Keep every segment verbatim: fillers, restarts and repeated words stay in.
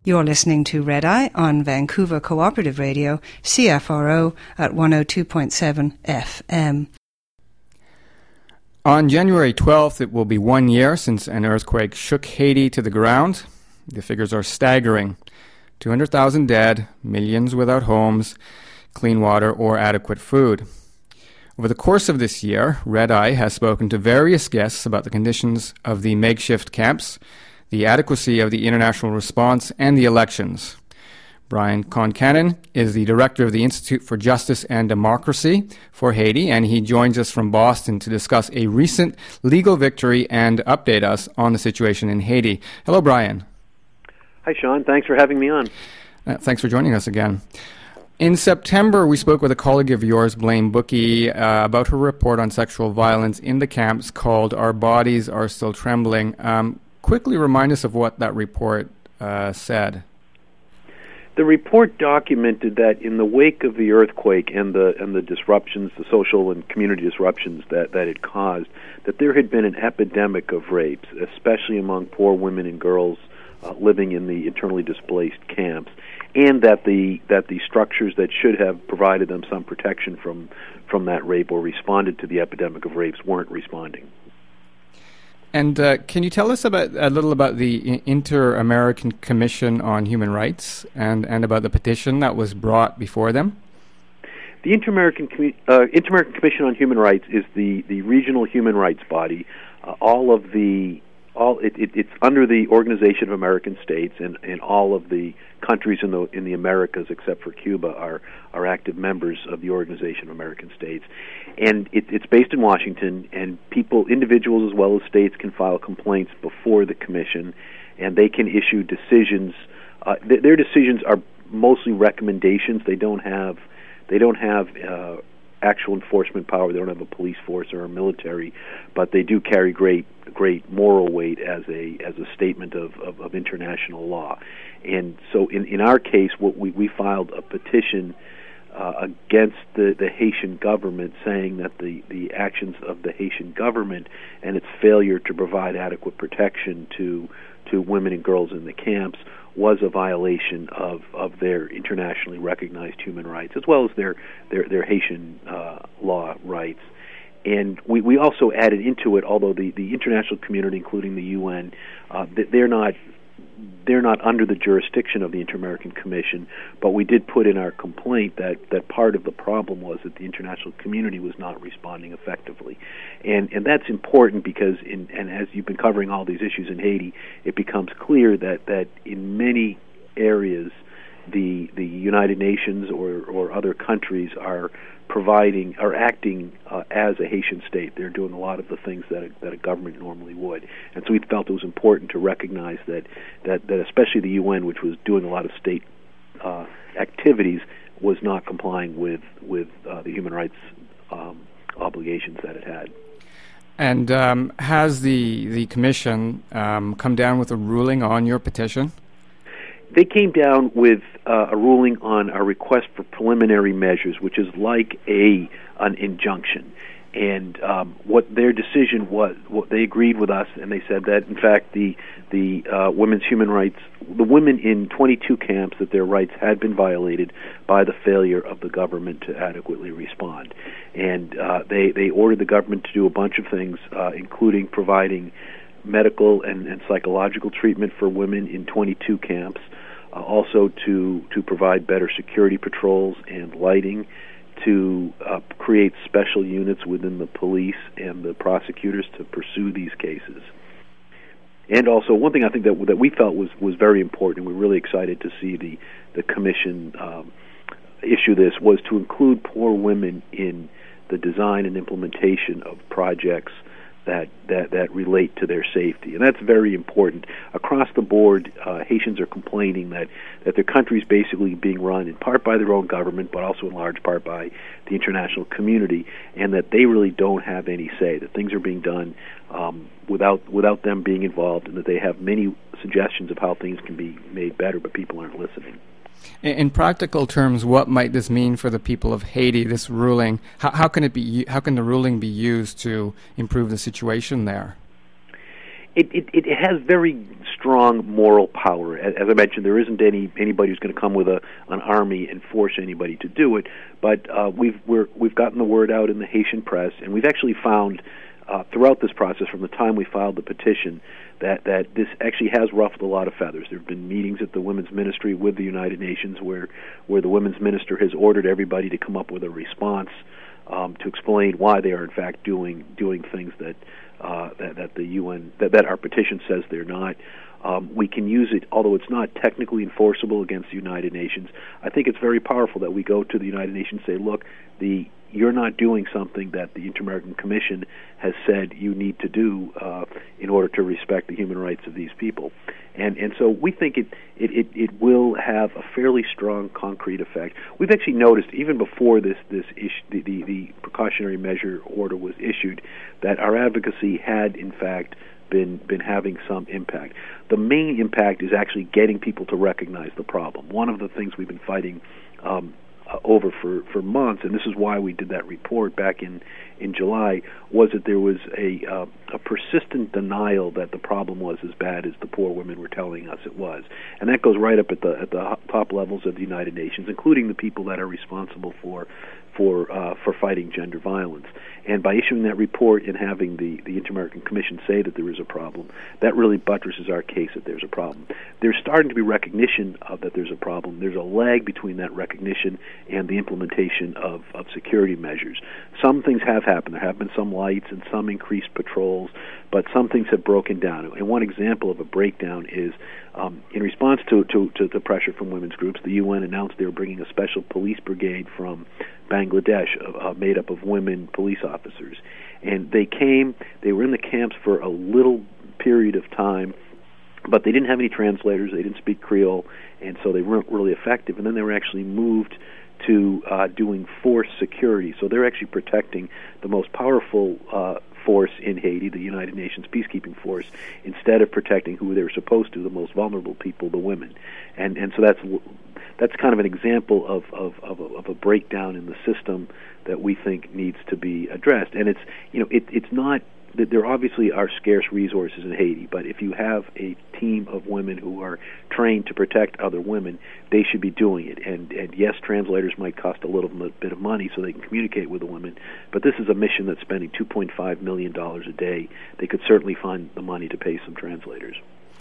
You're listening to Red Eye on Vancouver Cooperative Radio, C F R O at one oh two point seven F M. On January twelfth, it will be one year since an earthquake shook Haiti to the ground. The figures are staggering. two hundred thousand dead, millions without homes, clean water, or adequate food. Over the course of this year, Red Eye has spoken to various guests about the conditions of the makeshift camps, the adequacy of the international response, and the elections. Brian Concannon is the director of the Institute for Justice and Democracy for Haiti, and he joins us from Boston to discuss a recent legal victory and update us on the situation in Haiti. Hello, Brian. Hi, Sean. Thanks for having me on. Uh, thanks for joining us again. In September, we spoke with a colleague of yours, Blaine Bookey, uh, about her report on sexual violence in the camps called Our Bodies Are Still Trembling. Um, quickly remind us of what that report uh, said. The report documented that in the wake of the earthquake and the and the disruptions, the social and community disruptions that, that it caused, that there had been an epidemic of rapes, especially among poor women and girls uh, living in the internally displaced camps, and that the that the structures that should have provided them some protection from from that rape or responded to the epidemic of rapes weren't responding. And uh, can you tell us about a little about the Inter-American Commission on Human Rights and, and about the petition that was brought before them? The Inter-American, Com- uh, Inter-American Commission on Human Rights is the, the regional human rights body. Uh, all of the all it, it, it's under the Organization of American States, and, and all of the countries in the in the Americas, except for Cuba, are are active members of the Organization of American States. And it, it's based in Washington, and people, individuals as well as states, can file complaints before the commission, and they can issue decisions. Uh, th- their decisions are mostly recommendations. They don't have they don't have uh, actual enforcement power. They don't have a police force or a military, but they do carry great great moral weight as a as a statement of, of, of international law. And so in, in our case, what we, we filed a petition uh, against the, the Haitian government, saying that the, the actions of the Haitian government and its failure to provide adequate protection to to women and girls in the camps was a violation of, of their internationally recognized human rights, as well as their their, their Haitian uh, law rights. And we, we also added into it, although the, the international community, including the U N, uh, they're not they're not under the jurisdiction of the Inter-American Commission, but we did put in our complaint that, that part of the problem was that the international community was not responding effectively. And and that's important because, in, and as you've been covering all these issues in Haiti, it becomes clear that, that in many areas the the United Nations or, or other countries are providing, are acting uh, as a Haitian state. They're doing a lot of the things that a, that a government normally would. And so we felt it was important to recognize that, that, that especially the U N, which was doing a lot of state uh, activities, was not complying with, with uh, the human rights um, obligations that it had. And um, has the, the commission um, come down with a ruling on your petition? They came down with uh, a ruling on our request for preliminary measures, which is like a an injunction. And um, what their decision was, what they agreed with us, and they said that, in fact, the the uh, women's human rights, the women in twenty-two camps, that their rights had been violated by the failure of the government to adequately respond. And uh, they, they ordered the government to do a bunch of things, uh, including providing medical and, and psychological treatment for women in twenty-two camps, uh, also to, to provide better security patrols and lighting, to uh, create special units within the police and the prosecutors to pursue these cases. And also, one thing I think that that we felt was, was very important, and we're really excited to see the, the commission um, issue this, was to include poor women in the design and implementation of projects that, that, that relate to their safety. And that's very important. Across the board, uh, Haitians are complaining that, that their country is basically being run in part by their own government, but also in large part by the international community, and that they really don't have any say, that things are being done um, without without them being involved, and that they have many suggestions of how things can be made better, but people aren't listening. In practical terms, what might this mean for the people of Haiti, this ruling? How, how can it be? How can the ruling be used to improve the situation there? It, it, it has very strong moral power. As, as I mentioned, there isn't any anybody who's going to come with a an army and force anybody to do it. But uh, we've we're, we've gotten the word out in the Haitian press, and we've actually found uh, throughout this process, from the time we filed the petition, that that this actually has ruffled a lot of feathers. There have been meetings at the Women's Ministry with the United Nations where where the Women's Minister has ordered everybody to come up with a response um, to explain why they are in fact doing doing things that. Uh, that, that the U N that, that our petition says they're not. Um, we can use it, although it's not technically enforceable against the United Nations. I think it's very powerful that we go to the United Nations and say, look, the you're not doing something that the Inter-American Commission has said you need to do uh, in order to respect the human rights of these people. And and so we think it, it, it, it will have a fairly strong concrete effect. We've actually noticed, even before this, this issue, the, the, the precautionary measure order was issued, that our advocacy had, in fact, been been having some impact. The main impact is actually getting people to recognize the problem. One of the things we've been fighting um, uh, over for, for months, and this is why we did that report back in, in July, was that there was a uh, a persistent denial that the problem was as bad as the poor women were telling us it was. And that goes right up at the at the top levels of the United Nations, including the people that are responsible for for uh, for fighting gender violence. And by issuing that report and having the, the Inter-American Commission say that there is a problem, that really buttresses our case that there's a problem. There's starting to be recognition of that there's a problem. There's a lag between that recognition and the implementation of, of security measures. Some things have happened. There have been some lights and some increased patrols, but some things have broken down. And one example of a breakdown is um, in response to, to, to the pressure from women's groups, the U N announced they were bringing a special police brigade from Bangladesh, uh, made up of women police officers. And they came, they were in the camps for a little period of time, but they didn't have any translators, they didn't speak Creole, and so they weren't really effective. And then they were actually moved to uh, doing force security. So they're actually protecting the most powerful uh, force in Haiti, the United Nations peacekeeping force, instead of protecting who they were supposed to, the most vulnerable people, the women. And and so that's that's kind of an example of of, of, a, of a breakdown in the system that we think needs to be addressed. And it's you know it, it's not that there obviously are scarce resources in Haiti, but if you have a team of women who are trained to protect other women, they should be doing it. And, and yes, translators might cost a little bit of money so they can communicate with the women, but this is a mission that's spending two point five million dollars a day. They could certainly find the money to pay some translators.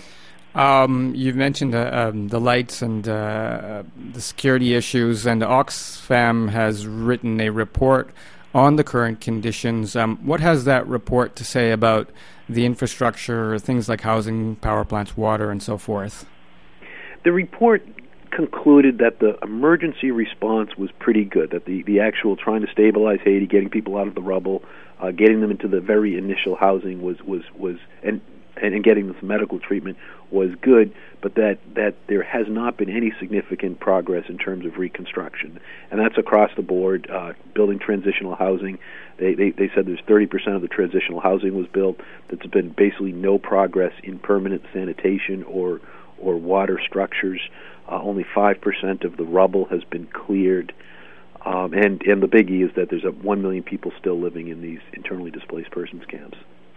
Um, you've mentioned uh, um, the lights and uh, the security issues, and Oxfam has written a report on the current conditions. Um, what has that report to say about the infrastructure, things like housing, power plants, water, and so forth? The report concluded that the emergency response was pretty good, that the, the actual trying to stabilize Haiti, getting people out of the rubble, uh, getting them into the very initial housing was, was, was and and getting them some medical treatment was good, but that, that there has not been any significant progress in terms of reconstruction. And that's across the board, uh, building transitional housing. They, they, they said there's thirty percent of the transitional housing was built. There's been basically no progress in permanent sanitation or, or water structures. Uh, only five percent of the rubble has been cleared. Um, and, and the biggie is that there's a one million people still living in these internally displaced persons camps.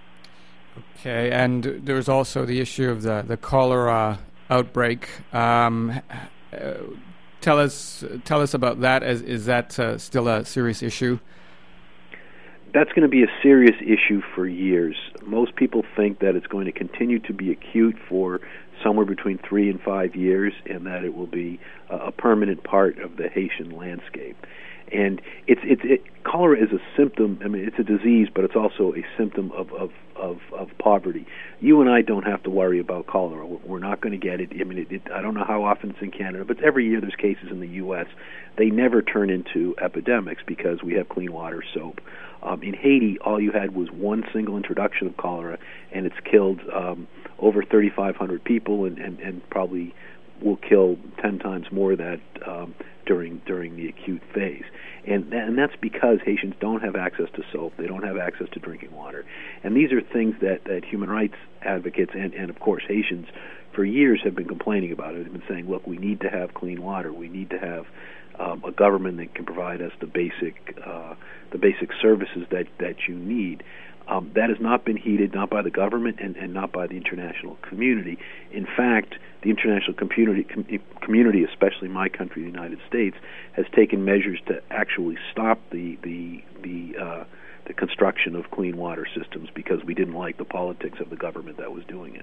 Okay, and there's also the issue of the, the cholera outbreak. Um, uh, tell us tell us about that. Is, is that uh, still a serious issue? That's going to be a serious issue for years. Most people think that it's going to continue to be acute for somewhere between three and five years, and that it will be uh, a permanent part of the Haitian landscape. And it's it's it, cholera is a symptom. I mean, it's a disease, but it's also a symptom of of, of, of poverty. You and I don't have to worry about cholera. We're not going to get it. I mean, it, it, I don't know how often it's in Canada, but every year there's cases in the U S They never turn into epidemics because we have clean water, soap. Um, in Haiti, all you had was one single introduction of cholera, and it's killed um, over thirty-five hundred people, and, and, and probably will kill ten times more of that um, during during the acute phase. And, and that's because Haitians don't have access to soap, they don't have access to drinking water. And these are things that, that human rights advocates and, and, of course, Haitians for years have been complaining about it. They've been saying, look, we need to have clean water, we need to have um, a government that can provide us the basic uh, the basic services that, that you need. Um, that has not been heeded, not by the government and, and not by the international community. In fact, the international community, com- community, especially my country, the United States, has taken measures to actually stop the the the, uh, the construction of clean water systems because we didn't like the politics of the government that was doing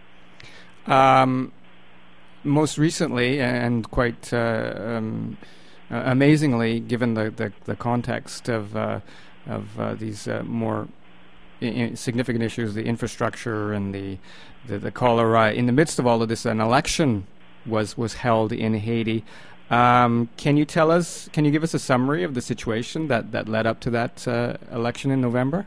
it. Um, most recently, and quite uh, um, uh, amazingly, given the, the, the context of uh, of uh, these uh, more in significant issues, the infrastructure and the, the the cholera. In the midst of all of this, an election was was held in Haiti. Um, can you tell us? Can you give us a summary of the situation that, that led up to that uh, election in November?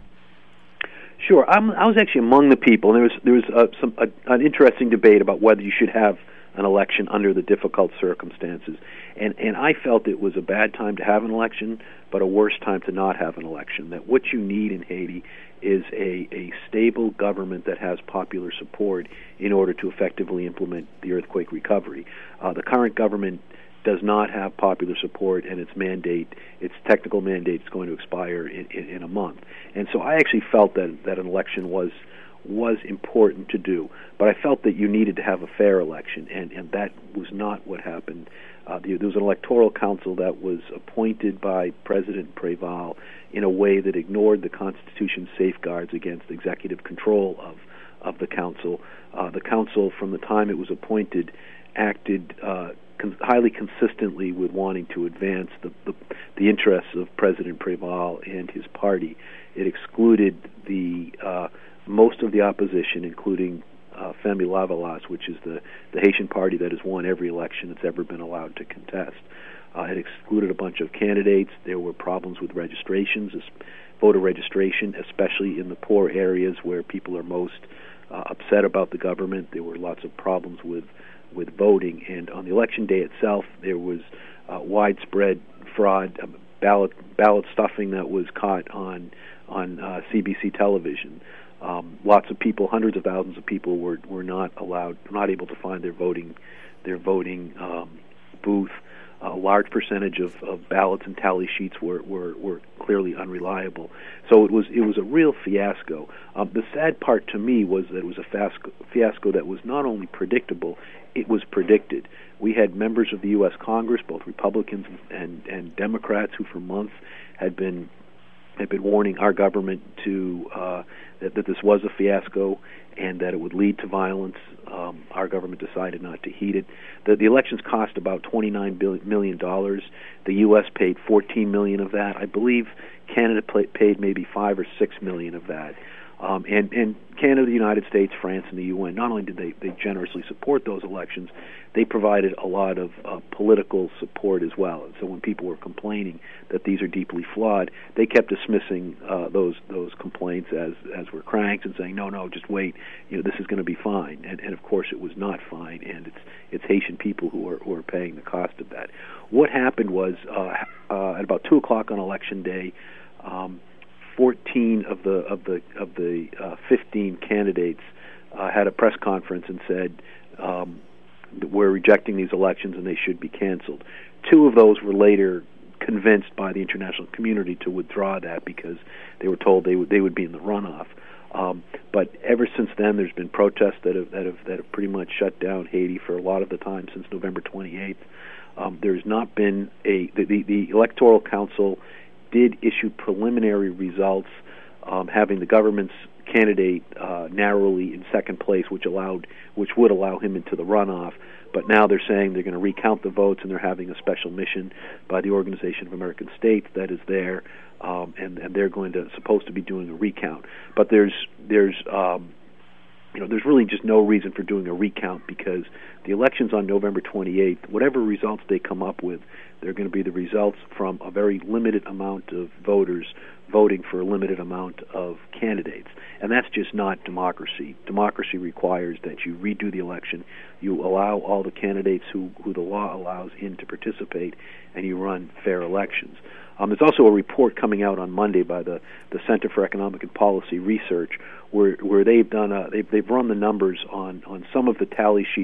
Sure. I'm, I was actually among the people, and there was there was uh, some uh, an interesting debate about whether you should have an election under the difficult circumstances. And and I felt it was a bad time to have an election, but a worse time to not have an election. That what you need in Haiti is a, a stable government that has popular support in order to effectively implement the earthquake recovery. Uh, the current government does not have popular support, and its mandate, its technical mandate, is going to expire in, in, in a month. And so I actually felt that, that an election was was important to do, but I felt that you needed to have a fair election, and, and that was not what happened. Uh, there was an electoral council that was appointed by President Préval in a way that ignored the Constitution's safeguards against executive control of, of the council. Uh, the council, from the time it was appointed, acted uh, con- highly consistently with wanting to advance the, the, the interests of President Préval and his party. It excluded the uh, most of the opposition, including uh, Femi Lavalas, which is the, the Haitian party that has won every election that's ever been allowed to contest. Uh, it excluded a bunch of candidates. There were problems with registrations, voter registration, especially in the poor areas where people are most uh, upset about the government. There were lots of problems with, with voting. And on the election day itself, there was uh, widespread fraud, uh, ballot ballot stuffing that was caught on on uh, C B C television. Um, lots of people, hundreds of thousands of people, were were not allowed, not able to find their voting their voting um, booth. A large percentage of, of ballots and tally sheets were, were, were clearly unreliable. So it was it was a real fiasco. Um, the sad part to me was that it was a fiasco, fiasco that was not only predictable, it was predicted. We had members of the U S Congress, both Republicans and, and Democrats, who for months had been had been warning our government to uh, that, that this was a fiasco and that it would lead to violence. Um, our government decided not to heed it. The, the elections cost about twenty-nine million dollars. The U S paid fourteen million dollars of that. I believe Canada pay, paid maybe five or six million dollars of that. Um, and, and Canada, the United States, France, and the U N, not only did they, they generously support those elections, they provided a lot of uh, political support as well. And so when people were complaining that these are deeply flawed, they kept dismissing uh, those those complaints as as were cranks and saying, no, no, just wait, you know, this is going to be fine. And, and of course, it was not fine, and it's it's Haitian people who are who are paying the cost of that. What happened was uh, uh, at about two o'clock on election day. Um, Fourteen of the of the of the uh, fifteen candidates uh, had a press conference and said um, that we're rejecting these elections and they should be canceled. Two of those were later convinced by the international community to withdraw that because they were told they would they would be in the runoff. Um, but ever since then, there's been protests that have that have that have pretty much shut down Haiti for a lot of the time since November twenty-eighth. Um, there's not been a the, the, the Electoral Council did issue preliminary results, um, having the government's candidate uh, narrowly in second place, which allowed, which would allow him into the runoff. But now they're saying they're going to recount the votes, and they're having a special mission by the Organization of American States that is there, um, and and they're going to supposed to be doing a recount. But there's there's um, you know there's really just no reason for doing a recount because the elections on November twenty-eighth, whatever results they come up with, they're going to be the results from a very limited amount of voters voting for a limited amount of candidates. And that's just not democracy. Democracy requires that you redo the election, you allow all the candidates who, who the law allows in to participate, and you run fair elections. Um, there's also a report coming out on Monday by the, the Center for Economic and Policy Research where where they've done a, they've they've run the numbers on, on some of the tally sheets that the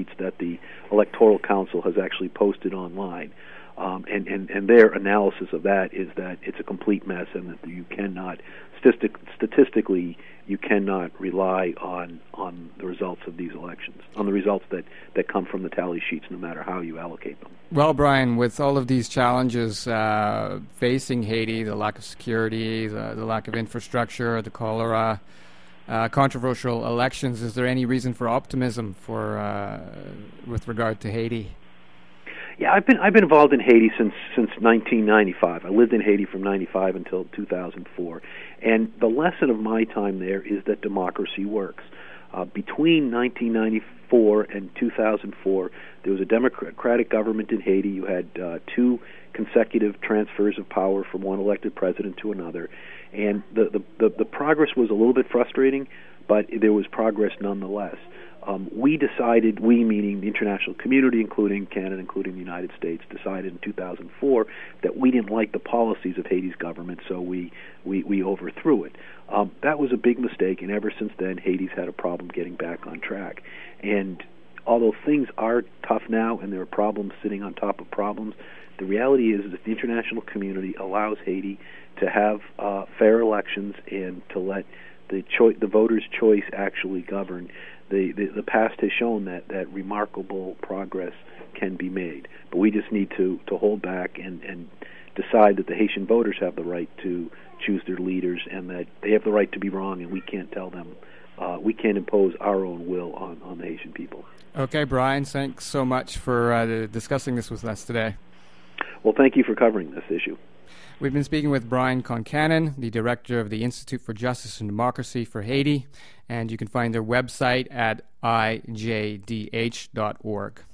the Electoral Council has actually posted online. Um, and, and, and their analysis of that is that it's a complete mess and that you cannot, statistic, statistically, you cannot rely on on the results of these elections, on the results that, that come from the tally sheets, no matter how you allocate them. Well, Brian, with all of these challenges uh, facing Haiti, the lack of security, the, the lack of infrastructure, the cholera, uh, controversial elections, is there any reason for optimism for uh, with regard to Haiti? Yeah, I've been I've been involved in Haiti since since nineteen ninety-five. I lived in Haiti from ninety-five until two thousand four, and the lesson of my time there is that democracy works. Uh, between nineteen ninety-four and two thousand four, there was a democratic government in Haiti. You had uh, two consecutive transfers of power from one elected president to another, and the the, the, the progress was a little bit frustrating, but there was progress nonetheless. Um, we decided, we meaning the international community, including Canada, including the United States, decided in two thousand four that we didn't like the policies of Haiti's government, so we, we, we overthrew it. Um, that was a big mistake, and ever since then, Haiti's had a problem getting back on track. And although things are tough now and there are problems sitting on top of problems, the reality is that the international community allows Haiti to have uh, fair elections and to let the, choi- the voters' choice actually govern. The, the the past has shown that, that remarkable progress can be made, but we just need to, to hold back and, and decide that the Haitian voters have the right to choose their leaders and that they have the right to be wrong, and we can't tell them, uh, we can't impose our own will on, on the Haitian people. Okay, Brian, thanks so much for uh, discussing this with us today. Well, thank you for covering this issue. We've been speaking with Brian Concannon, the director of the Institute for Justice and Democracy for Haiti, and you can find their website at I J D H dot org.